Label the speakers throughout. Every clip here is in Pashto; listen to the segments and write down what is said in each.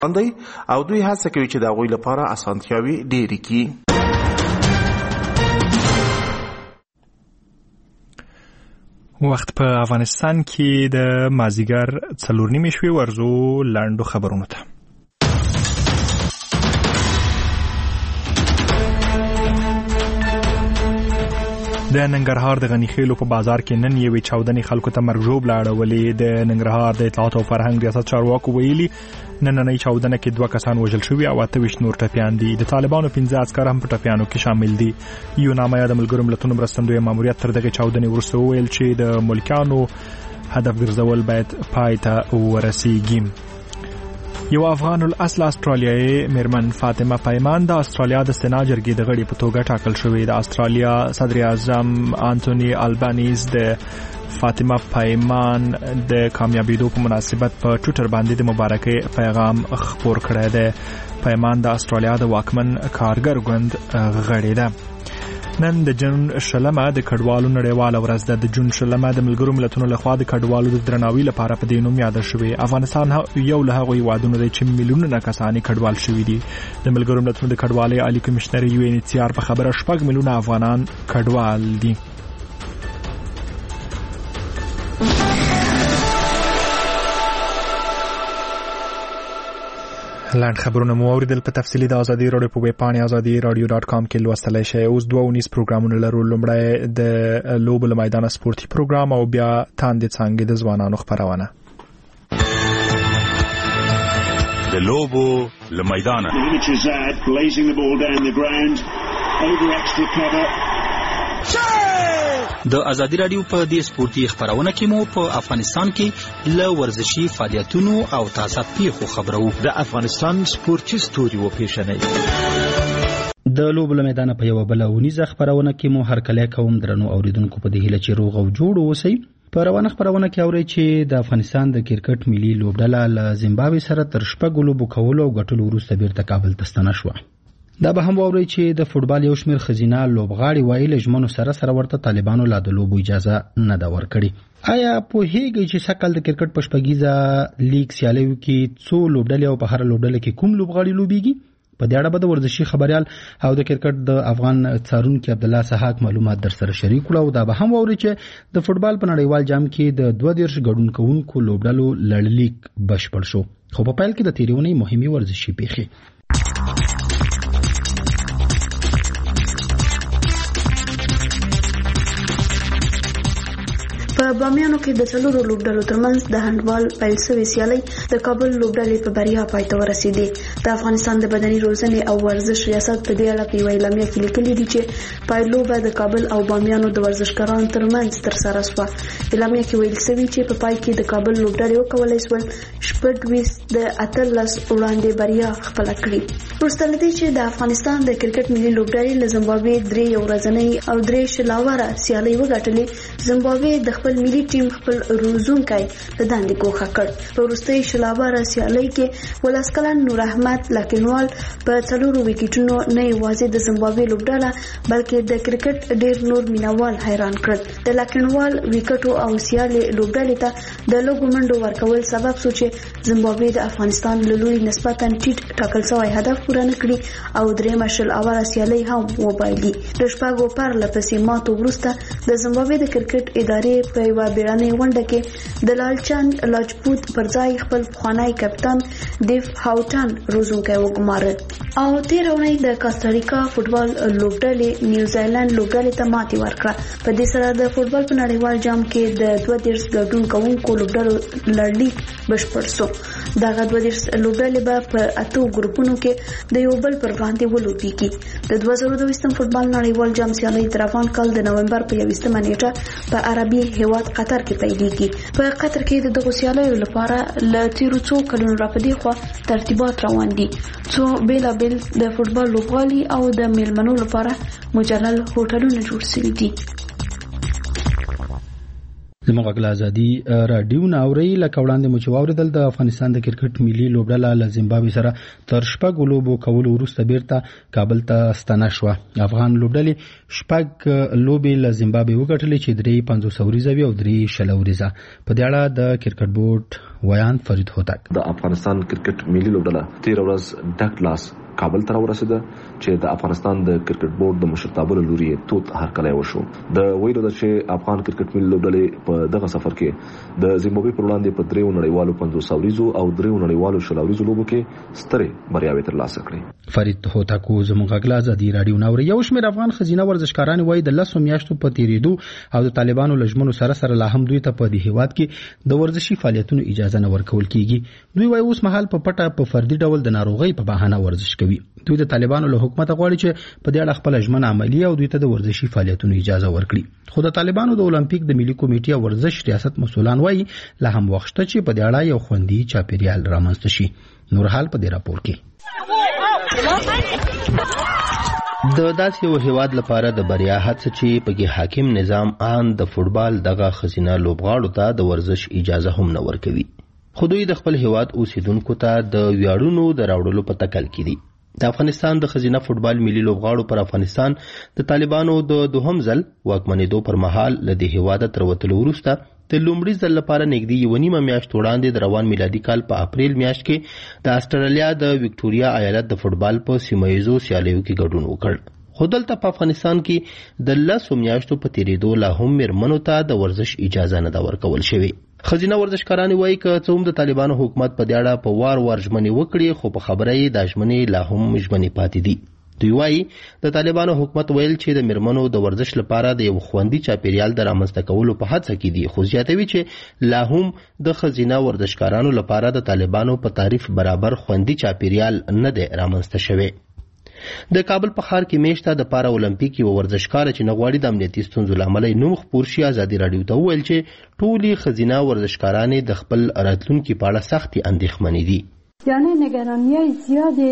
Speaker 1: باندې او دوی هڅه کوي چې د هغوی لپاره اسانتیاوي ډېرې کړي.
Speaker 2: وخت په افغانستان کې د مازیګر 4:30 شوي. ورزو لاندو خبرونو ته. د ننګرهار د غنی خیلو په بازار کې نن یوې چاودنې خلکو ته مرګ لاړولې. د ننګرهار د اطلاعات او فرهنګ ریاست چارواکو ویلي نننۍ چاودنه کې 2 کسان وژل شوي او 28 نور ټپیان دي. د طالبانو 15 عسكر هم په ټپیانو کې شامل دي. یو نامه د ملګرو ملتونو مرستندوی ماموریت تر دغه چاودنې وروسته ویل چې د ملکانو هدف ګرځول باید پای ته ورسیږي. یو افغان الاصل استرالیایي میرمن فاطمه پیمان د استرالیا د سنا جرګې د غړي په توګه ټاکل شوې. د استرالیا صدر اعظم انټونی البانیز د فاطمه پیمان د کامیابیدو په مناسبت په ټویټر باندې د مبارکۍ پیغام خپور کړی دی. پیمان د استرالیا د واکمن کارګر ګوند غړي ده. نن د جون شلمه د کډوالو نړیواله ورځ ده. د جون شلمه د ملګرو ملتونو لخوا د کډوالو د درناوي لپاره په دې نوم یاد شوې. افغانستان یو له هغو هیوادونو دی چې میلیونونه کسان کډوال شوي دي. د ملګرو ملتونو د کډوالۍ عالی کمشنر UNHCR په خبره 6 میلیونه افغانان کډوال دي. لاند خبرونه مو اوریدل. په تفصیلی د ازادي رادیو په ویب پاڼه azadi.radio.com کې لوستلای شئ. اوس 2 پروګرامونه لرو. لومړی د لوبو له میدان سپورتي پروګرام او بیا تاندې څنګه د ځوانانو خبرونه.
Speaker 3: د لوبو له میدان د ازادي رادیو په دې سپورتي خبرونه کې مو په افغانستان کې له ورزشي فعالیتونو او تازه پیښو خبرو.
Speaker 4: د افغانستان سپورتي ستوري و پیښنې
Speaker 5: د لوبو له میدان په یو بل ونیزه خبرونه کې مو هر کله کوم درنو اوریدونکو په دې هیله چې روغ او جوړ اوسئ. په روانه خبرونه کې اوري چې د افغانستان د کرکټ ملي لوبډله له زیمبابوې سره تر 6 لوبو کولو او ګټلو وروسته بیرته کابل ته ستنه شوه. دا به هم ووري چې د فوتبال یو شمېر خزینه لوبغاړي وایي ژمنو سره ورته طالبانو لا د لوبو اجازه نه دا ورکړي. آیا په هیګي چې سکل د کرکټ پشپګیزه لیګ سیالیو کې څو لوبډلې او په هر لوبډله کې کوم لوبغاړي لوبيږي؟ په دې اړه به د ورزشي خبريال او د کرکټ د افغان څارونکو عبد الله سحاق معلومات در سره شریک کړو. دا به هم ووري چې د فوتبال په نړیوال جام کې د 22 ګډونکو لوبډلو لړلیک بشپړ شو. خو په پیل کې د تیریونې مهمه ورزشي پیښې.
Speaker 6: په بامیانو کې د څلورو لوبډلو ترمنځ د هندبال پیل شوې سیالي د کابل لوبډلې په بریا پای ته ورسېدې. د افغانستان د بدني روزنې او ورزش ریاست په دې اړه په یوه اعلامیه کې لیکلي دي چې پایلوبه د کابل او بامیانو د ورزشکارانو ترمنځ ترسره شوه. اعلامیه کې ویل شوي چې په پای کې د کابل لوبډلې وکولای شول 28 د 18 وړاندې بریا خپل کړي. وروسته له دې چې د افغانستان د کرکټ ملي لوبډلې له زیمبابوې 3 ورځنۍ او 3 شلاوره سیالي وګټلې، زیمبابوې د خپل ملي ټیم خپل روزونکي د دندې ګوښه کړ. په وروستۍ شلاوره سیالي کې ولسکلن نور احمد لکنوال په 4 وکټونو نه یوازې د زیمبابوې لوبډله بلکې د کرکټ ډېر نور مینوال حیران کړل. د لکنوال وکټو او سیالي لوبډلې ته د لوګو منډو ورکول سبب شو چې زیمبابوې د افغانستان له لوري نسبتاً ټیټ ټاکل شوی هدف پوره نه کړي او درېمه شلاوره سیالي هم وبایلي. د شپږو پرلپسې ماتو وروسته د زیمبابوې د کرکټ ادارې په یوه بیړنۍ غونډه کې د لالچند لاجپوت پر ځای خپل پخوانی کپتان دیف هاوټن روزونکی وګمارل. او تېره اونۍ د کاستاریکا فوټبال لوبډلې نیوزیلند لوبډلې ته ماتې ورکړه. په دې سره د فوټبال په نړیوال جام کې د 22 ګډون کوونکو لوبډلو لړلیک بشپړ شو. دغه 22 لوبډلې به په 8 ګروپونو کې د یو بل پر وړاندې ولوبېږي. د 2022 فوټبال نړیوال جام سیالي د روان کال د نومبر په 21 نیټه په عربي هیواد قطر کې پیلېږي. په قطر کې د دغو سیالیو لپاره له تیرو څو کلونو راپدې خوا ترتیبات روان دي. څو بیلابیل د فوټبال لوبغالي او د میلمنو لپاره مجلل هوټلونه جوړ شوي دي.
Speaker 5: زموږ غږ ازادي رادیو ناوري لکه وړاندې مو چې واوریدل د افغانستان د کرکټ ملي لوبډله له زیمبابوې سره تر 6 لوبو کولو وروسته بیرته کابل ته ستنه شوه. افغان لوبډلې 6 لوبې له زیمبابوې وګټلې چې 3 وریزه او 3 شل وریزه. په دې اړه د کرکټ بورډ ویان فرید هوتک
Speaker 7: د افغانستان کرکټ ملي لوبډله 13 ورځ ډک لاس کابل ته ورسېده چې د افغانستان د کرکټ بورډ د مشرتابه له لوري توت هرکلی وشو. د ویلو د چې افغان کرکټ ملي لوبډلې په دغه سفر کې د زیمبابوې پر وړاندې په 3 نړیوالو 50 وریزو او 3 نړیوالو شل وریزو لوبو کې سترې بریاوې ترلاسه کړې.
Speaker 5: فرید هوتک زموږ غږ ازادي رادیو ناوري. یو شمېر افغان خزینه ورزشکاران وایي د 10 میاشتو په تیریدو او د طالبانو لجمنو سره لا هم دوی ته په دې هیواد کې د ورزشي فعالیتونو اجازه نه ورکول کیږي. دوی وایي اوس مهال په پټه په فردي ډول د ناروغي په بهانه ورزش کوي. دوی د طالبانو له حکومت غواړي چې په دې اړه خپل ژمنه عملی او دوی ته د ورزشي فعالیتونو اجازه ورکړي. خو د طالبانو د اولمپیک د ملي کمیټې او ورزش ریاست مسولان وایي لا هم وخت چې په دې اړه یو خوندي چاپیریال رامنځته شي. نورحال په دې راپور کې د داسې یو هیواد لپاره د بریا هڅه چې پکې حاکم نظام آن د فوټبال دغه خزینه لوبغاړو ته د ورزش اجازه هم نه ورکوي. خو دوی د خپل هیواد اوسیدونکو ته د ویاړونو د راوړلو په تکل کې دي. د افغانستان د خزینه فوټبال ملي لوبغاړو پر افغانستان د طالبانو د دوهم ځل واکمنېدو پر مهال له دې هیواده تر وتلو وروسته د لومړي ځل لپاره نږدې 1.5 میاشت وړاندې د روان میلادي کال په اپریل میاشت کې د استرالیا د وکټوريا ایالت د فوټبال په سیمایزو سیالیو کې ګډون وکړ. خو دلته په افغانستان کې د 10 میاشتو په تیریدو لا هم میرمنو ته د ورزش اجازه نه ورکول شوې. خزینه ورزشکاران وایي که څه هم د طالبانو حکومت په دې اړه په وار ژمنې وکړي خو په خبره یې د ژمنې لا هم ژمنې پاتې دي. دوی وایي د طالبانو حکومت ویل چې د میرمنو د ورزش لپاره د یو خوندي چاپیریال د رامنځته کولو په هڅه کې دي، خو زیاتوي چې لا هم د خزینه ورزشکارانو لپاره د طالبانو په تعریف برابر خوندي چاپیریال نه دی رامنځته شوی. د کابل په ښار کې میشته د پارا اولمپیک یو ورزشکار چې نه غواړي د امنیتي ستونزو له امله نوم خپور شي ازادي رادیو ته وویل چې ټولې خزینه ورزشکارانې د خپل راتلونکي په اړه سختې اندېښمنې دي.
Speaker 8: یعنی نگرانی زیادی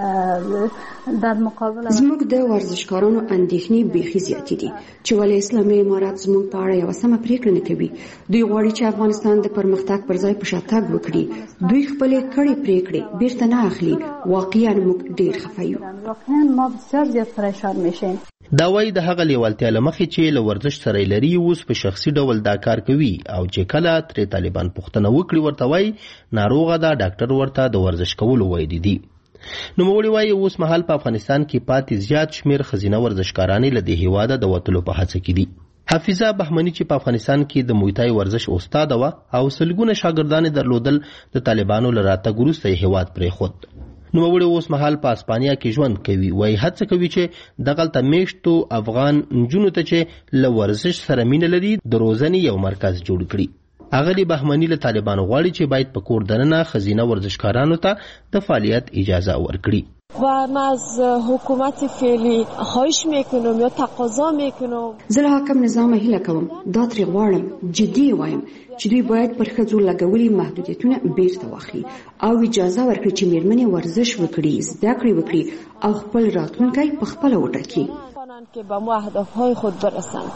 Speaker 8: در مقابل
Speaker 9: زموږ د ورزشکارانو اندېښنې بیخي زیاتې دي چې ولې اسلامي امارات زموږ په اړه یو سمه پریکړه نه کوي. دوی غواړي چې افغانستان د پرمختګ پر ځای په شاتګ وکړي. دوی خپل کړي پریکړې بیرته نه اخلي. واقعا موږ ډېر خفه یو.
Speaker 8: واقعا ما بسیار زیات پریشان میشیم.
Speaker 5: دا وایي د هغه لیوالتیا له مخې چې له ورزش سره لري اوس په شخصي ډول دا کار کوي او چې کله ترې طالبان پوښتنه وکړي ورته وایي ناروغه ده، ډاکټر ورته د ورزش کولو ویلي دي. نوموړي وایي اوس مهال په افغانستان کې پاتې زیات شمېر خزینه ورزشکارانې له دې هیواده د وتلو په هڅه کې دي. حافظه بهمني چې په افغانستان کې د موی تای ورزش استاد وه او سلګونه شاګردان درلودل د طالبانو له راتګ وروسته یې هیواد پرېښود. نوموړي اوس مهال په اسپانیا کې ژوند کوي. وایي هڅه کوي چې دغلته میشتو افغان نجونو ته چې له ورزش سره مینه لري د روزنې یو مرکز جوړ کړي. اغلی بهمنی له طالبانو غواړي چې باید په کور دننه خزینه ورزشکارانو ته د فعالیت اجازه ورکړي.
Speaker 10: و ما از حکومت فعلی خواهش میکنم یا تقاضا میکنم
Speaker 9: زه له حاکم نظام هیله کوم، دا ترې غواړم، جدي وایم چې دوی باید پر ښځو لګولي محدودیتونه بیرته واخلي او اجازه ورکړي چې میرمنې ورزش وکړي، زده کړې وکړي او خپل راتلونکی په خپله وټاکي
Speaker 10: که به مو اهدافهای خود برسند.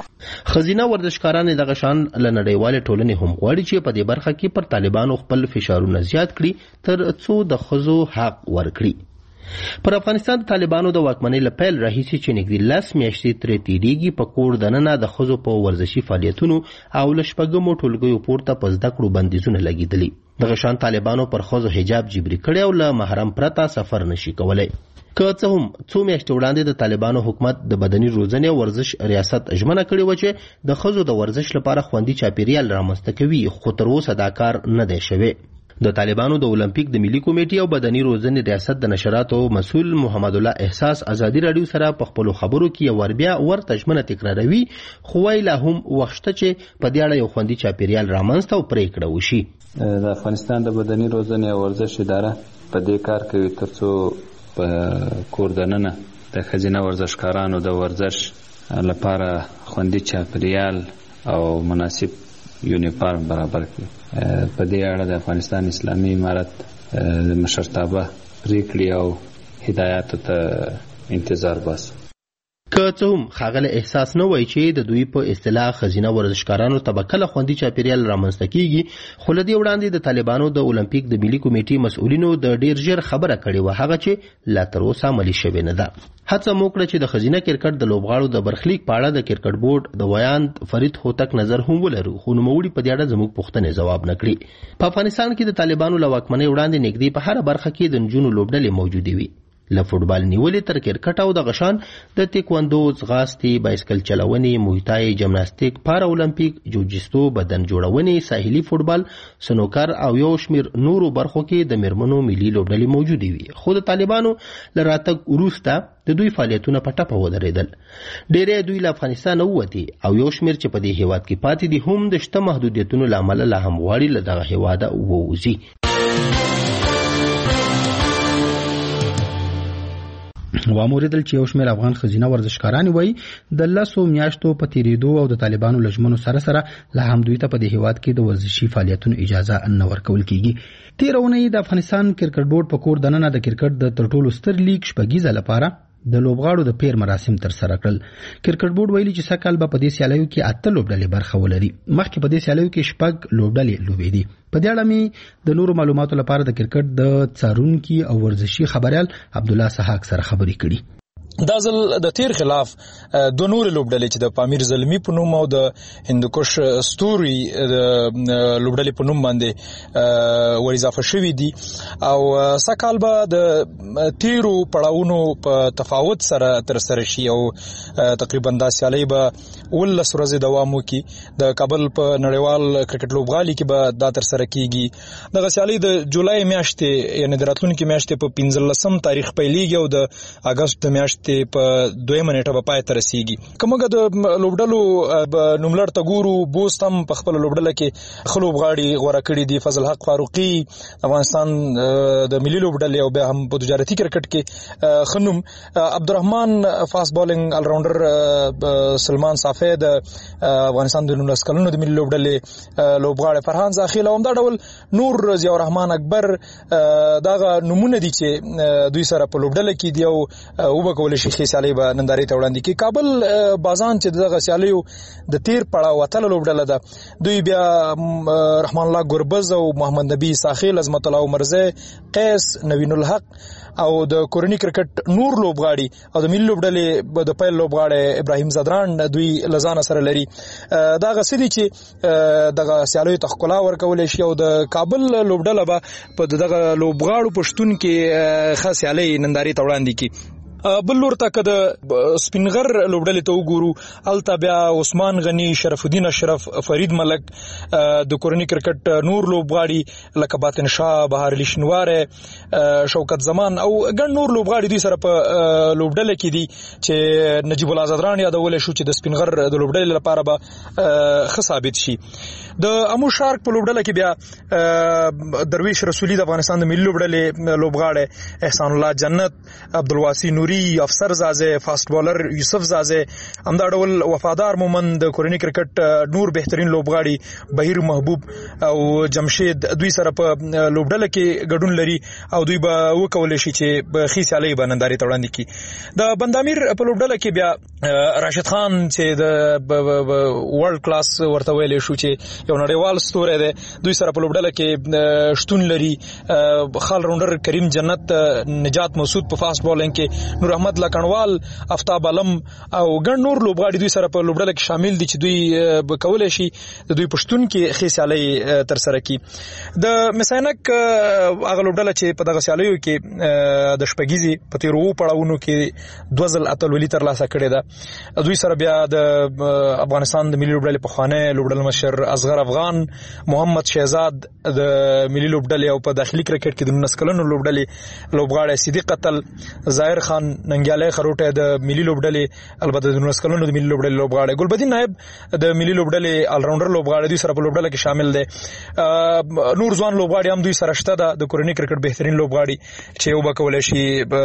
Speaker 5: خزینه ورزشکاران دغه شان له نړیوالې ټولنې هم غواړي چې په دې برخه کې پر طالبانو خپل فشارونه زیات کړي تر څو د ښځو حق ورکړي. پر افغانستان د طالبانو د واکمنۍ له پیل راهیسې چې نږدې 10 میاشتې ترې تېرېږي په کور دننه د ښځو په ورزشي فعالیتونو او له شپږمو ټولګیو پورته په زده کړو بندیزونه لګېدلي. دغه شان طالبانو پر ښځو حجاب جبري کړی او له محرم پرته سفر نشي کولی. که څه هم څو میاشتې وړاندې د طالبانو حکومت د بدني روزنې او ورزش ریاست ژمنه کړې وه چې د ښځو د ورزش لپاره خوندي چاپیریال رامنځته کوي، خو تر اوسه دا کار نه دی شوی. د طالبانو د اولمپیک د ملي کمیټې او بدني روزنې ریاست د نشراتو مسؤل محمد الله احساس ازادي رادیو سره په خپلو خبرو کې یو ور بیا ورته ژمنه تکراروي، خو وایي لا هم وخت شته چې په دې اړه یو خوندي چاپیریال رامنځته او پرېکړه وشي.
Speaker 11: د افغانستان د بدني روزنې او ورزش اداره په دې کار کوي ترڅو په کور دننه د ښځینه ورزشکارانو د ورزش لپاره خوندي چاپیریال او مناسب یونیفارم برابر کړي. په دې اړه د افغانستان اسلامي امارت د مشرتابه پریکړې او هدایاتو ته انتظار باسو.
Speaker 12: که څه هم ښاغلی احساس نه وای چې د دوی په اصطلاح ښځینه ورزشکارانو ته به کله خوندي چاپیریال رامنځته کیږي، خو له دې وړاندې د طالبانو د اولمپیک د ملي کمیټې مسؤلینو د ډیر ژر خبره کړې وه، هغه چې لا تر اوسه عملي شوې نه ده. هڅه مو کړه چې د ښځینه کرکټ د لوبغاړو د برخلیک په اړه د کرکټ بورډ د ویاند فرید هوتک نظر هم ولرو، خو نوموړي په دې اړه زموږ پوښتنې ځواب نه کړي. په افغانستان کې د طالبانو له واکمنۍ وړاندې نږدې په هره برخه کې د نجونو لوبډلې موجودې وي، له فوټبال نیولې تر کرکټ او د غشان د تیکواندو، ځغاستې، بایسکل چلونې، مویتای، جمناستیک، پارا اولمپیک، جوجیستو، بدن جوړونې، ساحلي فوټبال، سنوکر او یو شمیر نورو برخو کې د میرمنو ملي لوبډلې موجودې وي، خو د طالبانو له راتګ وروسته د دوی فعالیتونه په ټپه ودرېدل. ډېری دوی له افغانستان ووتې او یو شمیر چې په دې هیواد کې پاتې دي هم د شته محدودیتونو له امله لا هم غواړي له دغه هیواده ووځي.
Speaker 5: واوریدل چې یو شمېر افغان ښځینه ورزشکاران وایي د 10 میاشتو په تیریدو او د طالبانو لجمنو سره سره لا هم دوی ته په دې هیواد کې د ورزشي فعالیتونو اجازه نه ورکول کیږي. تیر اونۍ د افغانستان کرکټ بورډ په کور دننه د کرکټ د تر ټولو ستر لیګ شپږیزه لپاره د لوبغاړو د پیر مراسم تر سره کړل. کرکټ بورډ ویلي چې سکهال به په دې سیالیو کې 8 لوبډلې برخه ولري. مخکې په دې سیالیو کې 6 لوبډلې لوبېدي. په دې اړه مې د نورو معلوماتو لپاره د کرکټ د څارونکي او ورزشي خبريال عبد الله سحاق سره خبرې کړي.
Speaker 13: دا ځل د تیر خلاف دوه نور لوبډلې چې د پامیر زلمی په نوم او د هندوکش ستوري لوبډلې په نوم باندې ور اضافه شوې دي او سکهال به د تیرو پړاوونو په تفاوت سره تر سره شي او تقریبا دا سیالي به 19 ورځې دوام وکړي. د کابل په نړیوال کرکټ لوبغالي کې به دا تر سره کیږي. دغه سیالي د جولای میاشتې یعنی د راتلونکي میاشتې په 15 تاریخ پیلېږي او د اگست میاشتې په 2 نیټه په پای ته رسیږي. کومه د لوبډلو نوملړ ته ګورو، بوست هم په خپل لوبډله کې خلوب غاړي غوړه کړی دي. فضل حق فاروقي افغانستان د ملي لوبډلې او به هم په تجارتي کرکټ کې خنوم، عبدالرحمن فاست بالینګ الراونډر سلمان صافی د افغانستان د 19 کلونو د ملي لوبډلې لوبغاړي، فرحان زاخیل او همدا ډول نور ضیاء الرحمن اکبر دغه نمونه دي چې دوی سره په لوبډله کې دي او وبکول شي خېسالي به نندارې ته وړاندې کی. کابل بازان چې دغه سیالیو د تیر پړاو اتل لوبډله ده، دوی بیا رحمان الله ګربز او محمد نبی ساخیل، عظمت الله عمرزه، قیس، نوین الحق او د کورنی کرکټ نور لوبغاړي او د ملي لوبډلې د پیل لوبغاړي ابراهیم زدران دوی لزانه سره لري. دا غسدي چې دغه سیالیو تخکلا ورکول شي او د کابل لوبډله به په دغه لوبغاړو پښتون کې خاص سیالي نندارې ته وړاندې کی. بل لور ته که د سپینغر لوبډلې ته وګورو، هلته بیا عثمان غنی، شرف الدین اشرف، فرید ملک، د کورنی کرکټ نور لوبغاړي لکه باطن شاه، بهار علی شنواره، شوکت زمان او ګڼ نور لوبغاړي دوی سره په لوبډله کې دي چې نجیب الله زدران یادول شو چې د سپینغر د لوبډلې لپاره به ښه ثابت شي. د امو شارک په لوبډله کې بیا درویش رسولی د افغانستان د ملي لوبډلې لوبغاړي، احسان الله جنت، عبدالواسی نوری، افسر زازه، فاست بالر یوسف زازه، همدا ډول وفادار مومن د کورنی کرکټ نور بهترین لوبغاړي بهیر محبوب او جمشید دوی سره په لوبډله کې ګډون لري او دوی به وکول شي چې په خېسالي باندې ته وړاندې کی. د بندامیر په لوبډله کې بیا راشد خان چې د ورلد کلاس ورته ویل شو چې یو نړیوال ستوری دی، دوی سره په لوبډله کې شتون لري. خال راونډر کریم جنت، نجات مسعود په فاست بالینګ کې، نور احمد لکنوال، افتاب علم او ګڼ نور لوبغاړي دوی سره په لوبډله کې شامل دي چې دوی به کولای شي د دوی پښتون کې خېسالي تر سره کی. د مسینک هغه لوبډله چې په دغه سیالیو کې د شپږیزي په تیرو پړاوونو کې 2000 اتلولي تر لاسه کړې ده، دوی سره بیا د افغانستان د ملي لوبډلې په خوانه لوبډل مشر اصغر افغان، محمد شهزاد د ملي لوبډلې او په داخلي کرکټ کې د 19 کلونو لوبډلې لوبغاړي صدیق قتل، ظاهر خان ننګیالی خروټه د ملي لوبډلې البته د 19 کلونو د ملي لوبډلې لوبغاړي، ګلبدین نائب د ملي لوبډلې الراونډر لوبغاړي دوی سره په لوبډله کې شامل دي. نور ځوان لوبغاړي هم دوی سره شته د کورنی کرکټ بهترین لوبغاړي چې وبکول شي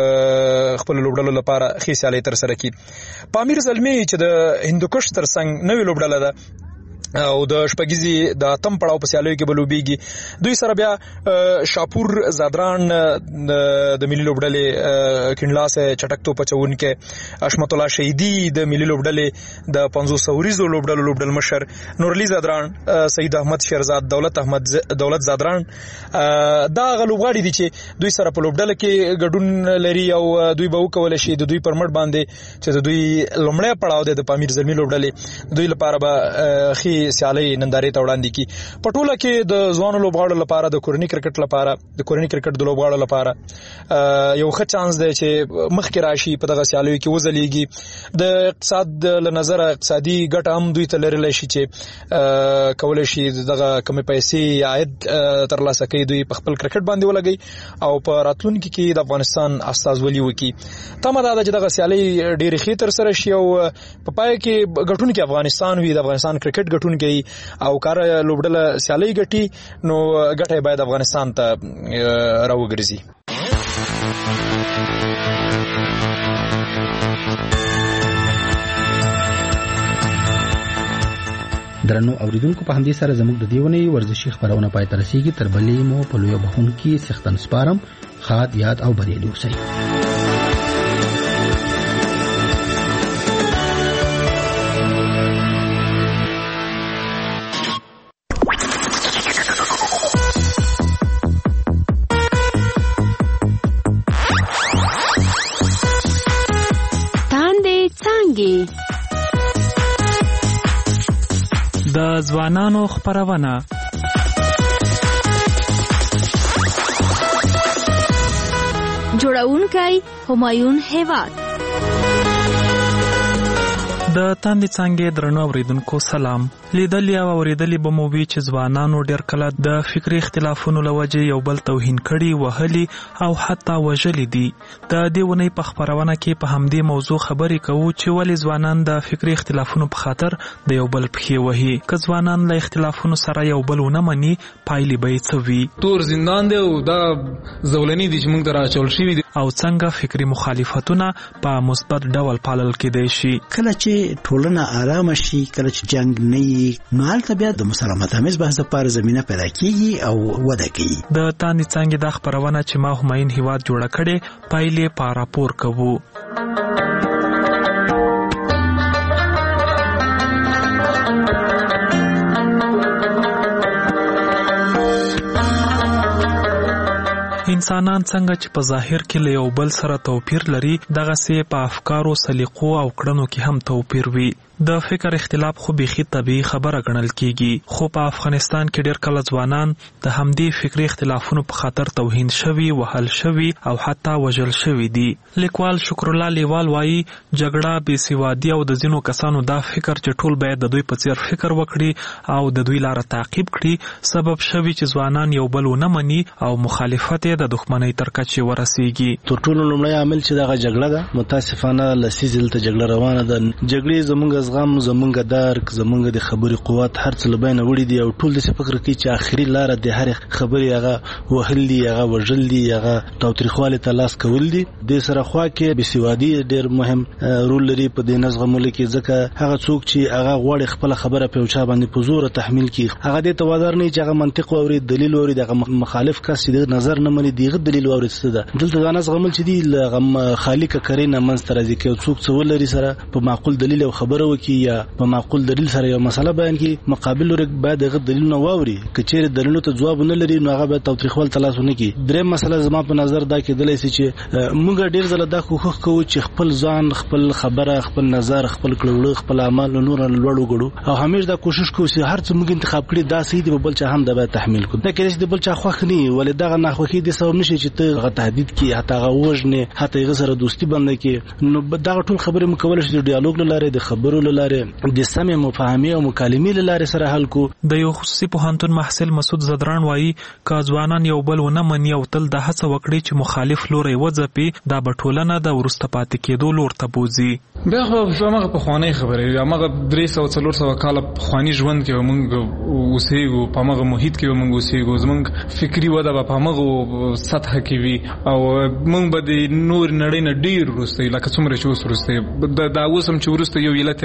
Speaker 13: خپل لوبډلو لپاره خېسالي تر سره کی. پامیر زلمی چې د هندوکش ترڅنګ نوې لوبډله ده، او د شپږیزي د اتم پړاو په سیالیو کې بلوبېږي. دوی سره بیا شاپور زادران د ملي لوبډلې کینلاسه چټک توپ چونکې، اشمت الله شهیدی د ملي لوبډلې د 500 سوریزو لوبډل مشر، نورعلی زادران، سید احمد شیرزاد، دولت زادران. دا غلوغاړي دي چې دوی سره په لوبډل کې ګډون لري او دوی به وکول شي د دوی پر مټ باندې چې د دوی لومړی پړاو د پامیر زلمی لوبډلې دوی لپاره به خي سیالي نندارې ته وړاندې کی. په ټوله کې د ځوانو لوبغاړو لپاره د کورنۍ کرکټ د لوبغاړو لپاره یو ښه چانس دی چې مخکې راشي په دغه سیالیو کې وځلیږي. د اقتصاد له نظر اقتصادي ګټه هم دوی ته لرلی شي چې کولی شي دغه کمې پیسې عاید ترلاسه کوي، دوی په خپل کرکټ باندې ولګي او په راتلونکي کې د افغانستان استازولي وکړي. تمه دا ده چې دغه سیالۍ ډېرې ښې ترسره شي او په پای کې ګټونکی افغانستان وي، د افغانستان کرکټ ګټونکی او کار لوبډله سیالۍ ګټي نو ګټه باید افغانستان ته راوګرځي.
Speaker 5: درنو اوریدونکو په همدې سره زموږ د دیونی ورزشي خبرونه پای ته رسیږي. تر بلې مو په لوی بخون کې سختن سپارم. خاد یاد او بریالي اوسئ.
Speaker 14: د ځوانانو خبرونه جوړونکی همایون هیواد. د تاندې څنګه درنو اوریدونکو سلام. لیدلې او اوریدلې به مو وی چې ځوانانو ډېر کله د فکري اختلافونو لوجه یو بل توهین کړي، وهلي او حتی وژلي دي. د دې ونې په خبرونه کې په همدې موضوع خبرې کوو چې ولې ځوانان د فکري اختلافونو په خاطر د یو بل پښې وهي. که ځوانان له اختلافونو سره یو بل ونه مني، پایلې به یې څه وي؟
Speaker 15: تور زندان دی او دا زولنې دي چې موږ ته راچول شوي دي.
Speaker 14: او څنګه فکري مخالفتونه په مثبت ډول پالل کېدای شي؟
Speaker 16: کله چې ټولنه آرام شي، کله چې جنگ نه نو هلته بیا د مسالمت آمیز بحث لپاره زمینه پیدا کیږي او وده کوي.
Speaker 14: د تاندې څنګه د خبرونه چې ما همایون هیواد جوړه کړي پایلې په راپور کوو. انسانان څنګه چې په ظاهر کې له یو بل سره توپیر لري، دغه سي په افکارو، سلیقو او کړنو کې هم توپیر وي. د فکر اختلاف خو بيخي طبيعي خبره ګڼل کیږي، خو په افغانستان کې ډېر کله ځوانان د همدې فکري اختلافونو په خاطر توهین شوي، وهل شوي او حتی وژل شوي دي. لیکوال شکر الله لیوال وایي جګړه، بېسوادي او د ځینو کسانو دا فکر چې ټول باید د دوی په څیر فکر وکړي او د دوی لاره تعقیب کړي سبب شوي چې ځوانان یو بل ونه مني او مخالفت یې د دښمنۍ تر کچې ورسیږي.
Speaker 17: تر ټولو لومړی عامل چې دغه جګړه ده، متاسفانه لسیزل ته جګړه روانه ده. جګړې زمونږ زغم، زمونږ درک، زمونږ د خبرې قوت هر څه لبینه وړي دي او ټول دې فکر کوي چې اخري لاره د هر خبرې هغه وهل دي، هغه وژل دي، هغه تاوتریخوالی ته لاس کول دي. د سره خوا کې بېسوادي ډېر مهم رول لري په دې نظمولو کې، ځکه هغه څوک چې هغه غواړي خپل خبره په چا باندې په زور تحمیل کړي، هغه دې توادر نه چې هغه منطق او دلیل او دغه مخالف کس د نظر نه مني دیغه دلیل او څه ده. دلته ځان غمل چې دی لغم خالق کرینه منستر ځکه یو څوک څه ولري سره په معقول دلیل او خبره وکي یا په معقول دلیل سره یو مسله بیان کی، مقابل ور بعد هغه دلیل نه واوري، کچېر دلیلونو ته جواب نه لري نو هغه به توتریخوال تلاسونه کی. درې مسله زما په نظر دا کېدلای شي چې موږ ډیر ځله دا کوښښ کوو چې خپل ځان، خپل خبره، خپل نظر، خپل کړو، خپل عمل نور لوړو غړو او همیش دا کوشش کوو چې هر څه موږ انتخاب کړی دا صحیح دی، بل چا هم دا به تحمیل کو. دا کېږي د بل چا خوښ نه ولې دا نه خوښي دي سبب نشي چې ته هغه تهدید کی، حتی هغه وژنه، حتی هغه سره دوستی باندې کی. نو دا ټول خبره مکول شي د ډیالوګ لاره، د خبرو لاره، د سمې مفاهمې او مکالمې لاره سره حل کو.
Speaker 14: د یو خصوصي پوهنتون محصل مسعود زدران وایي که ځوانان یو بل ونه مني او تل د هڅه وکړي چې مخالف لوري وځپي، دا به ټولنه د ورسته پاتې کېدو لور ته بوزي.
Speaker 15: بیا خو هغه په خواني خبره، هغه 300-400 کال خواني ژوند کې موږ اوسېږو، په هغه محیط کې موږ اوسېږو، زموږ فکری وده په هغه سطح کې وي او موږ به د نور نړۍ نه ډیر ورسته لکه څومره چې اوس ورسته دا اوس هم چې ورسته یو علت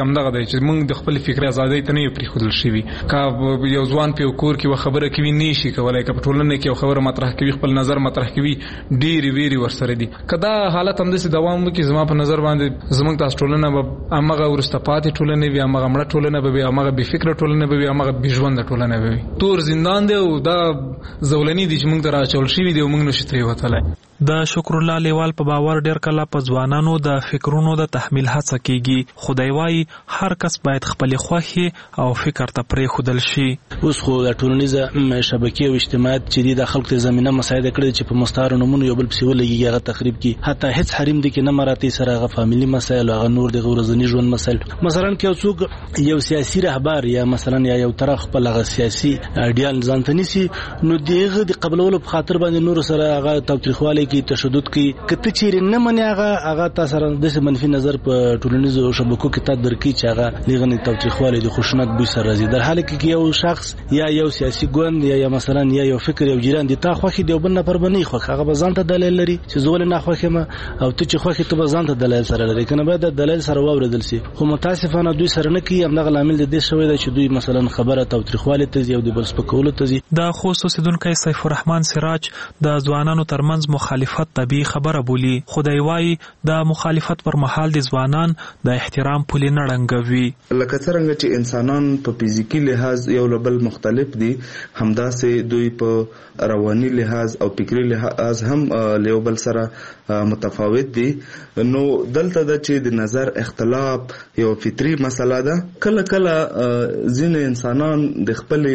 Speaker 15: همدغه دی چې موږ د خپل فکري ازادۍ ته نه پریښودل شوي. که یو ځوان په کور کې خبره کوي نه شي کولای، که په ټولنه کې خبره مطرح کوي، خپل نظر مطرح کوي، ډېری ویری ورسره دي. که دا حالت همداسې دوام وکړي زما په نظر باندې زموږ تاسو ټولنه به همغه وروسته پاتې ټولنه وي، همغه مړه ټولنه به وي، همغه بې فکره ټولنه به وي، همغه بې ژونده ټولنه به وي. تور زندان دی او دا زولني دي چې موږ ته راچول شوي دي او موږ نشو ترې وتلی.
Speaker 14: د شکر الله لیوال په باور ډېر کله په ځوانانو د فکرونو د تحمیل هڅه کیږي. خدای وایي هر کس باید خپل خوښي او فکر ته پرېښودل شي.
Speaker 17: اوس خو د ټولنیزه شبکې او اجتماعات چې د خلکو ته زمينه مساعده کړې چې په مستعار نمونه یو بل پسې ولګي هغه تخریب کی. حتی هیڅ حریم دي کې نه مراتي سره هغه فاميلي مسایل او هغه نور د ورځنی ژوند مسایل. مثلا کې څوک یو سیاسي رهبر یا مثلا یو طرف خپل هغه سیاسي اډیال ځانته نيسي، نو دغه د قبلولو په خاطر باندې نور سره هغه تاوتریخواله کی تشدد کی. کته چیرې نه مني هغه تاسو سره د منفي نظر په ټولنیزو شبکو کې تا درکې چې هغه لغنی تاوتریخواله د خشونت بوی سره راځي. در حال کې یو شخص یا یو سیاسي ګوند یا مثلا یو فکر یو جیران دي تا خوخي دی بل نه پر بنې خو هغه بزانته دلیل لري چې زول نه خوخه ما او ته چې خوخي ته بزانته دلیل سره لري کنه باید دلیل سره واوردل سي. خو متاسفانه دوی سره نه کی همغه عامل د دې شوی دی چې دوی مثلا خبره تاوتریخواله ته یو د بل سپکولو ته
Speaker 14: د خصوصي دونکو سیف الرحمن سراج د ځوانانو ترمنځ مخالفت طبي خبره بولی. خدای وایي د مخالفت پر مهال د ځوانان د احترام پولې نه ړنګوي.
Speaker 18: لکه څنګه چې انسانان په فزیکی لحاظ یو بل مختلف دي، همداسې دوی په رواني لحاظ او فکری لحاظ هم له بل سره متفاوت دي. نو دلته د چې د نظر اختلاف یو فطری مسله ده. کله کله ځینې انسانان د خپل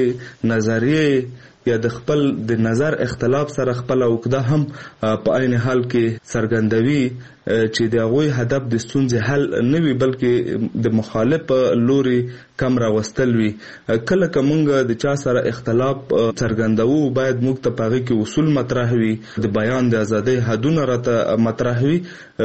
Speaker 18: نظریه یا د خپل د نظر اختلاف سره خپل وکړه هم په عین حال کې څرګندوي چې د هغوی هدف د ستونزې حل نه وي بلکې د مخالف لوري کم راوستل وي. کله که موږ د چا سره اختلاف څرګندوو باید موږ ته په هغې کې اصول مطرح وي، د بیان د ازادۍ حدونه راته مطرح وي.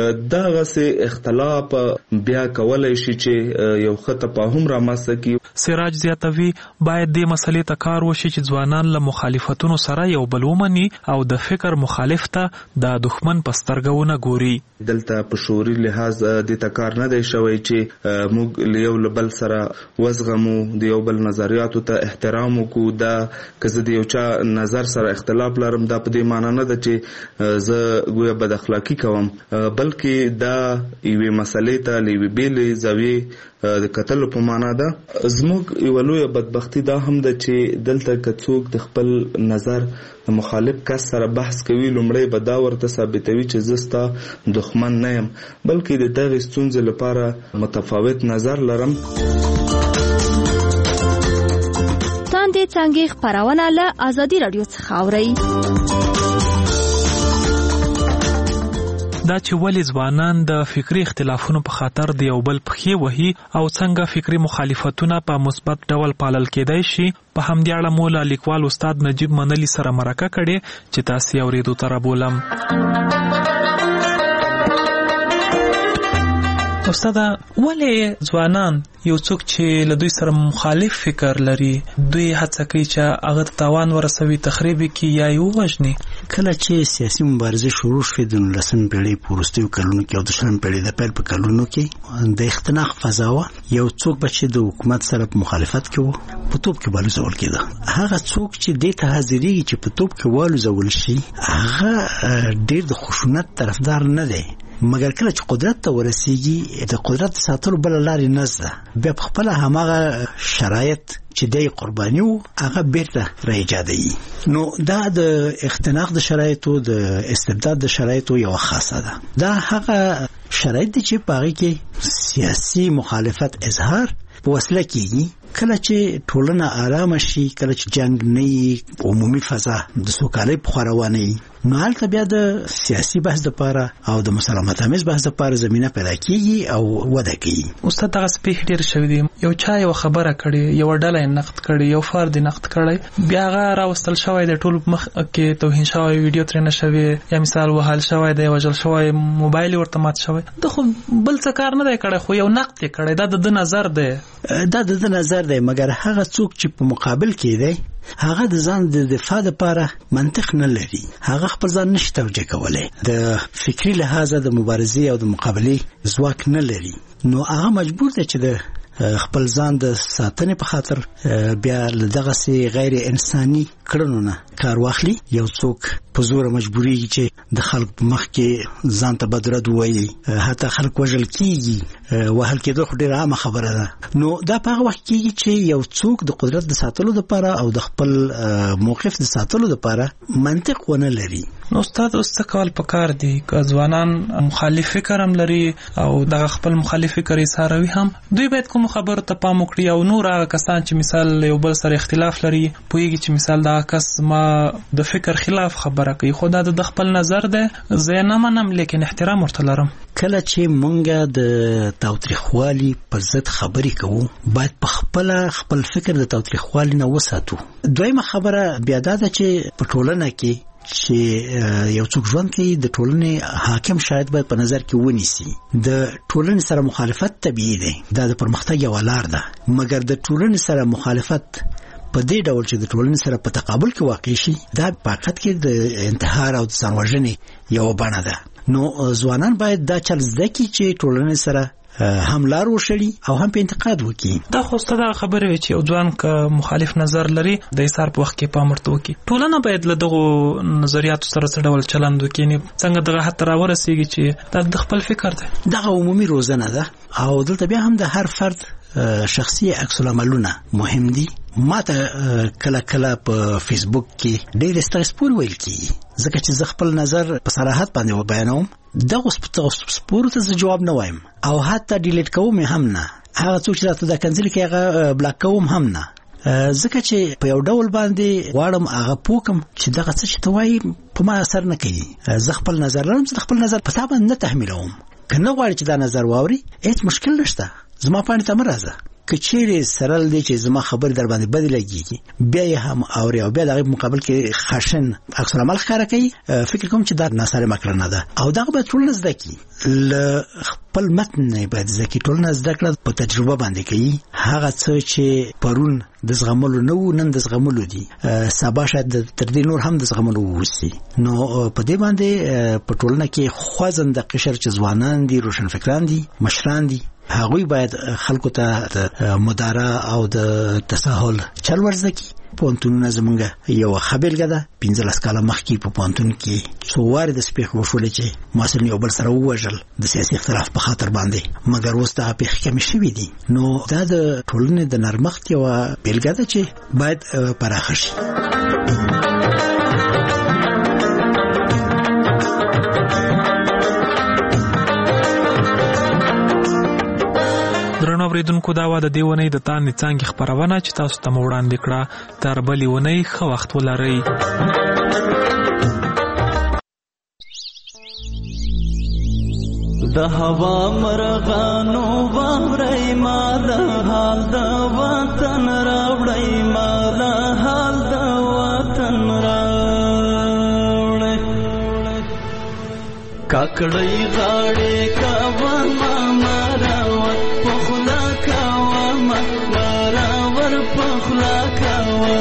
Speaker 18: دغسې اختلاف بیا کولی شي چې یو ښه تفاهم رامنځته کړي.
Speaker 14: سراج زیاتوي باید دې مسلې ته کار وشي چې ځوانان له مخالفتونو سره یو بل ومني او د فکر مخالف ته د دښمن په سترګه ونه ګوري.
Speaker 18: دلته په شعوري لحاظ د تکار نه دی شوی چې موږ له یو بل سره وزغمو، د یو بل نظریاتو ته احترام وکړو. دا که زه د یو چا نظر سره اختلاف لرم دا په دې معنی نه ده چې زه ګویا بد اخلاقی کوم، بلکې دا یوې مسلې ته له یوې بېلې زاویې د کتلو په معنا ده. زموږ یوه لویه بدبختي دا هم ده چې دلته که څوک د خپل نظر د مخالف کس سره بحث کوي لومړی به دا ورته ثابتوي چې زه ستا دښمن نه یم بلکې د دغې ستونزې لپاره متفاوت نظر لرم.
Speaker 19: تاندې څانګې خپرونه له ازادي راډیو څخه اورئ.
Speaker 14: دا چې ولې ځوانان د فکری اختلافونو په خاطر د یو بل پښې وهي او څنګه فکری مخالفتونه په مثبت ډول پالل کېدای شي، په همدې اړه مو له لیکوال استاد نجیب منلی سره مرکه کړې چې تاسو یې اورېدو ته رابولم.
Speaker 20: استاد ولې ځوانان یو څوک چې له دوی سره مخالف فکر لري دوی هڅه کوي چې هغه تاوان ورسوي، تخریب کوي یا یې ووژني؟
Speaker 16: کله چې سیاسي مبارزه شروع شوې د 19 پیړۍ په وروستیو کلونو کې او د 20 پیړۍ د پیل په کلونو کې د اختناق فضا وه. یو څوک به چې د حکومت سره په مخالفت کې و په توپ کې والوزول کېده. هغه څوک چې دې ته حاضرېږي چې په توپ کې والوزول شي هغه ډېر د خشونت طرفدار نه دی، مګر کله چې قدرت ته ورسیږي د قدرت ساتلو بل لارې نشته، بیا په خپل هماغه شرایط چې د قرباني وو هغه بیرته راایجادوي. نو دا د اختناق د شرایطو د استبداد د شرایطو یو خاصه ده. دا هغه شرایط دي چې په هغې کې سیاسي مخالفت اظهار په وسله کېږي. کله چې ټولنه آرامه شي، کله چې جنگ نه وي، عمومي فضا د سوکالۍ په خوا روانه وي، نو هلته بیا د سیاسي بحث دپاره او د مسالمت آمیز بحث دپاره زمینه پیدا کېږي او وده کوي.
Speaker 20: استاد دغسې پیښې ډېرې شوي دي، یو چا یوه خبره کړې، یوه ډله یې نقد کړې، یو فرد یې نقد کړی، بیا هغه راوستل شوی دی، ټول مخ کې توهین شوی، ویډیو ترېنه شوې، یا مثال وهل شوی دی، وژل شوی، موبایل یې ورته مات شوی. دا خو بل څه کار نه دی کړی، خو یو نقد یې کړی، دا د ده نظر دی.
Speaker 16: دا د ده نظر دی، مګر هغه څوک چې په مقابل کې دی هغه د ځان د دفاع لپاره منطق نه لري، هغه خپل ځان نشي توجیه کولی، د فکری لحاظه د مبارزې او د مقابلې ځواک نه لري، نو هغه مجبور دی چې د خپل ځان د ساتنې په خاطر بیا دغه سي غیر انساني کړنو نه کار واخلي. یو څوک په زور مجبوري چې د خلک مخ کې ځان ته بدرد وایي، حتی خلک وژل کیږي، وهل کېدل خو ډېره عامه خبره ده. نو دا په هغه وخت کېږي چې یو څوک د قدرت د ساتلو لپاره او د خپل موقف د ساتلو لپاره منطق ونه لري.
Speaker 20: نو استاد اوس څه کول پکار دي؟ که ځوانان مخالف فکر هم لري او دغه خپل مخالف فکر یې ساروي هم، دوی باید کوم خبرو ته پام وکړي او نور هغه کسان چې مثال یو بل سره اختلاف لري پوهیږي چې مثال دا کس ما د فکر خلاف خبره کوي، خو دا د خپل نظر ده، زه نه منم لیکن احترام ورته لرم.
Speaker 16: کله چې مونږه د تاوتریخوالي پر ضد خبرې کوو باید په خپل فکر د تاوتریخوالي نه وساتو. دویمه خبره بیا دا ده چې په ټولنه کې چې یو څوک ژوند کوي د ټولنې حاکم شاید باید په نظر کې ونیسي. د ټولنې سره مخالفت طبیعي دی، دا د پرمختګ یو لار ده، مګر د ټولنې سره مخالفت په دې ډول چې د ټولنې سره په تقابل کې واقع شي دا په حقیقت کې د انتحار او د ځان وژنې یو بڼه ده. نو ځوانان باید دا چل زده کړي چې ټولنې سره هم لار وشړي او هم په انتقاد وکړي.
Speaker 20: دا خو ستاسو خبره وي چې یو ځوان که مخالف نظر لري د ایثار په وخت کې پام ورته وکړي. ټولنه باید له دغه نظریاتو سره څه ډول چلند وکړي، څنګه دغه حتی راورسیږي چې دا د خپل فکر ده.
Speaker 16: دغه عمومي روزنه ده او دلته بیا هم د هر فرد شخصي عکس العملونه مهم دي. ما ته کله کله په فیسبوک کې ډېر ستاسپور ویل کیږي ځکه چې زه خپل نظر په صراحت باندې بیانوم. دغه سپورو ته زه جواب نه وایم او حتی ډیلیټ کوم هم نه. هغه څوک چې راته دا کنځل کوي هغه بلاک کوم هم نه، ځکه چې په یو ډول باندې غواړم هغه پوکم چې دغه څه چې ته وایي په ما اثر نه کوي. زه خپل نظر لرم، زه خپل نظر په تا باندې نه تحمیلوم. که نه غواړي چې دا نظر واوري هیڅ مشکل نشته، زما پاڼې ته مه راځه. که چیرې سرل دی چې زما خبر در باندې بدې لګیږي بیا یې هم اوري او بیا دغه مقابل کې خشن عکس العمل ښکاره کوي، فکر کوم چې دا ناسالمه کړنه ده او دغه باید ټولنه زده کړي. له خپل متن نه باید زده کړي، ټولنه زده کړه په تجربه باندې کوي. هغه څه چې پرون د زغملو نه وو نن د زغملو دي، سبا شاید تر دې نور هم د زغملو ووسي. نو په دې باندې په ټولنه کې خوځنده قشر چې ځوانان دي، روشنفکران دي، مشران دي، هغوی باید خلکو ته د مدارا او د تساهل چل ورزده کړي. پوهنتونونه زمونږ یو ښه بېلګه ده. 15 کاله مخکې په پوهنتون کې څو وارې د پېښې وشولې چې محصلین یو بل سره ووژل د سیاسي اختلاف په خاطر باندې، مګر اوس دغه پېښې کمې شوې دي. نو دا د ټولنې د نرمښت یوه بېلګه ده چې باید پراخه شي.
Speaker 14: درنو اوریدونکو، دا و د دې ونې د تاندې څانګې خپرونه چې تاسو ته مو وړاندې کړه. تر بلې ونې ښه وخت ولرئ.
Speaker 21: د هوا مرغانو واورئ مال حال د وطن راوړئ، مال حال د وطن راوړئ. کاکړۍ غاړې کاوه ماما راوړ پخلا کاوه مراور پخلا کاوه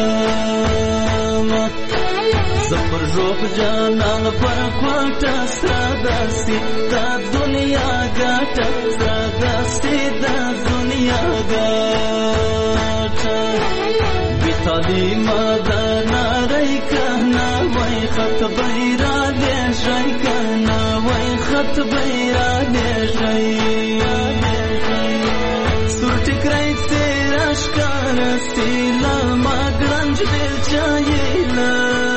Speaker 21: زفر روح جانان پر کوټه ساداسي دا دنیا ګټه ساداسي دا دنیا ګټه بیتالی مدنا رای کنا وای خط بیرا دې شای کنا وای خط بیرا دې شای سور ټکرای تیرا شکار استیلا ما ګرنج دل چایلا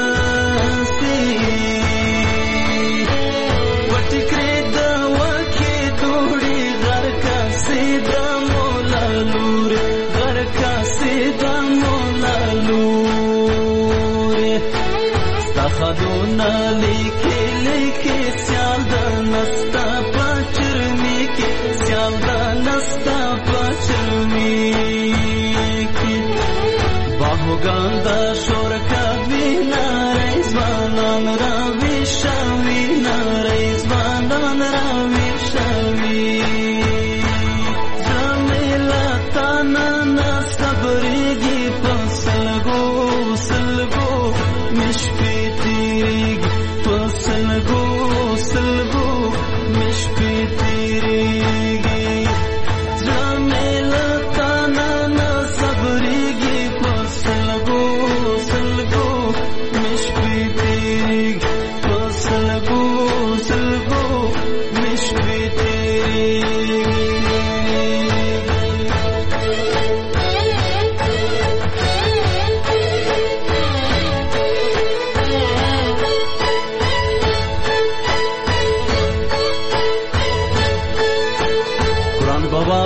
Speaker 21: خدونا لیکي لیکي سیال د نستا پچرمی کی سیال د نستا پچرمی کی باهوګان د شور کوي نارې ځوانان را ویشوي نارې ځوانان را ویشوي زمیلا تانا نا صبرېږي په سلګو سلګو مشپې سلګو مشپې تیریږي زمیلا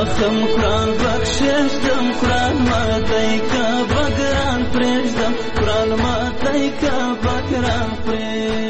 Speaker 21: وخم قرآن بخششتم قرآن ماتی که بگران پریشتم قرآن ماتی که بگران پریشتم